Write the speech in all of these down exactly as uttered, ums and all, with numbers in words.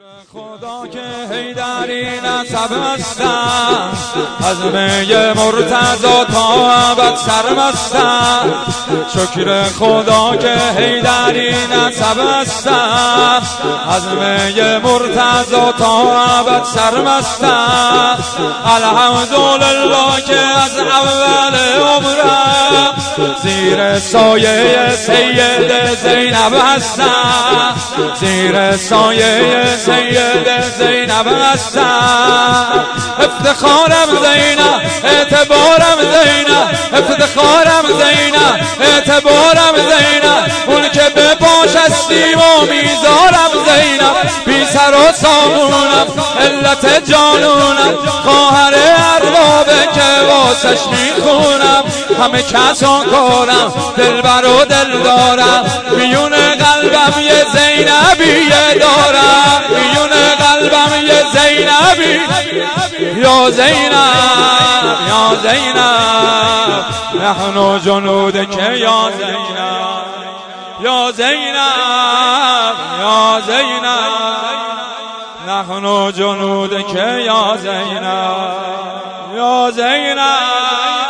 خدا که حیدری نسب هستم، از می مرتضی تا ابد سرمستم. شکر خدا که حیدری نسب هستم، از می مرتضی تا ابد سرمستم. الحمدلله که از اول عمرم زیر سایه سید زینب هستم، زیر سایه سید زینب هستم. افتخارم زینب، اعتبارم زینب، افتخارم زینب، اعتبارم زینب. اون که به پاش هستیم و میذارم زینب، بی سر و سامونم علت جانونم، خواهر اربابه که واسش میخونم. همه کسان کارم دلبر و دل دارم، میون قلبم یه زینبیه دارم، میون قلبم یه زینبی. یا زینب یا زینب نحن جنودک یا زینب، یا زینب یا زینب نحن جنودک یا زینب، یا زینب.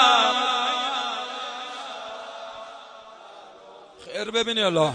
خیر ببینی الله.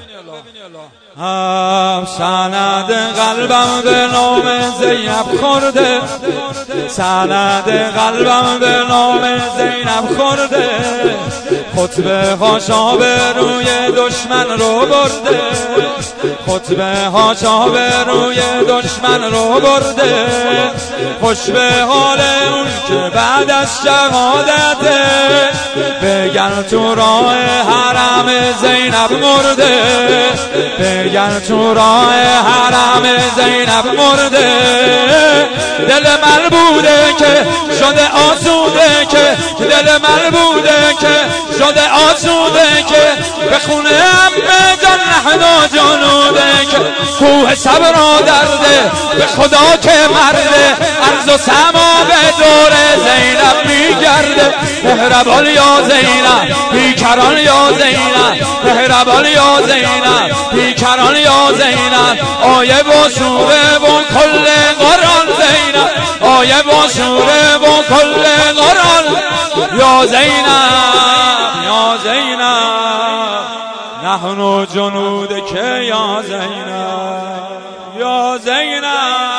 هم سند قلبم به نام زینب خورده، سند قلبم به نام زینب خورده. خطبه هاشا به روی دشمن رو برده، خطبه هاشا به روی دشمن رو برده. خوش به حال اون که بعد از شهادته، بگن تو راه حرم زینب مرده، بگن تو راه حرم زینب مرده. دل من بوده که شده آسوده، که دل من بوده که شده آسوده، که به خونه عمه جان نحن جنوده، که کوه صبر و درده به خدا که مرده. ارض و سما به دور زینب میگرده. مهربان یا زینب بیکران یا زینب، مهربان یا زینب بیکران یا زینب. آیه و سوره و کل قرآن زینب، آیه و سوره و کل قرآن. یا زینب یا زینب نحن جنودک یا زینب، یا زینب.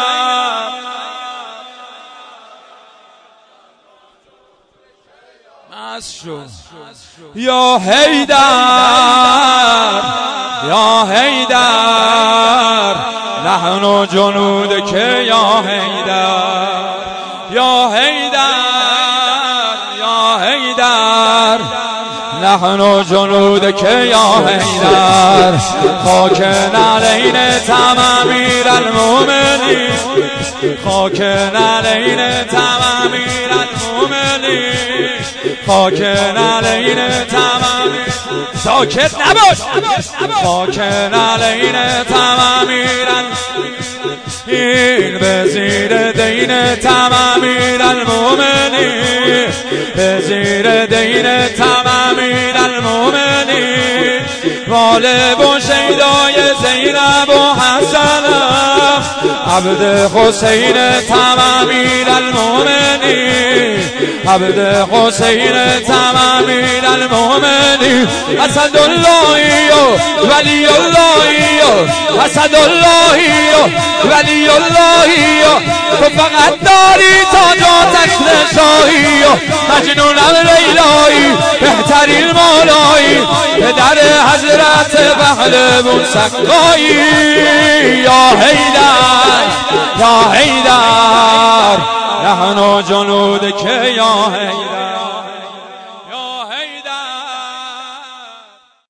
یا حیدر یا حیدر نحن جنودک یا حیدر، یا حیدر یا حیدر نحن جنودک یا حیدر. خاک نعلین امیر المؤمنین، خاک نعلین امیر المؤمنین، خاک نعلین امیر. ساکت نباش. خاک نعلین امیر این به زیر دین امیر المؤمنین، به زیر دین امیر المؤمنین. غالب و شیدای زینب و حسنم، عبد حسین امیر المؤمنین، عبد حسین امیر المؤمنین. اسد اللهی و ولی اللهی و اسد اللهی و ولی اللهی و تو فقط داری تاج و تخت شاهی و مجنونم لیلایی بهترین مولایی پدر حضرت پهلوان سقایی. یا حیدر یا حیدر نحن جنودک یا حیدر.